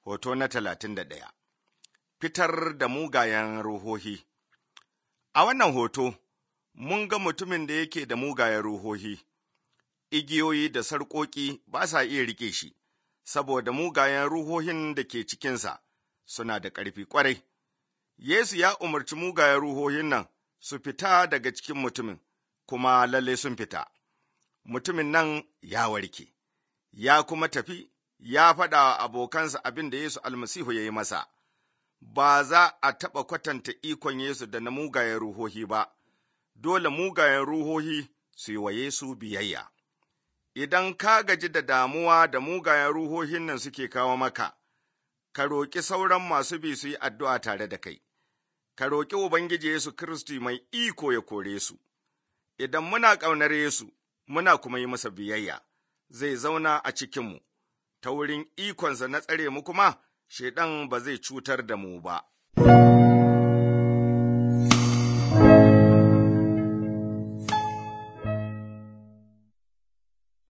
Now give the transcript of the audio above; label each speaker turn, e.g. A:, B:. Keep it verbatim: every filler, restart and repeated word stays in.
A: Hoto na talatin da ɗaya. Fitar da mugayen ruhohi. A wannan hoto, mun ga mutumin da yake da mugayen ruhohi, igiyoyi da sarƙoƙi ba sa iya riƙe shi, saboda mugayen ruhohin da ke cikinsa suna da ƙarfi ƙwarai. Yesu ya umarci mugayen ruhohin nan su fita daga cikin mutumin, kuma lalle sun fita. Mutumin nan ya warke, ya kuma tafi, ya faɗa wa abokansa abin da Yesu almasihu ya yi masa. Ba za a taɓa kwatanta ikon Yesu da na mugayen ruhohi ba, dole mugayen ruhohi su yi wa Yesu biyayya. Idan ka gaji da damuwa da mugayen ruhohin nan suke kawo maka, ka roƙi sauran masu bi su yi addu'a tare da kai, ka roƙi Ubangiji Yesu Kiristi mai iko ya kore su. Idan muna ƙaunar Yesu, muna kuma yi masa biyayya, zai zauna a cikinmu, ta wurin ikonsa na tsare mu kuma, Shaiɗan ba zai cutar da mu ba.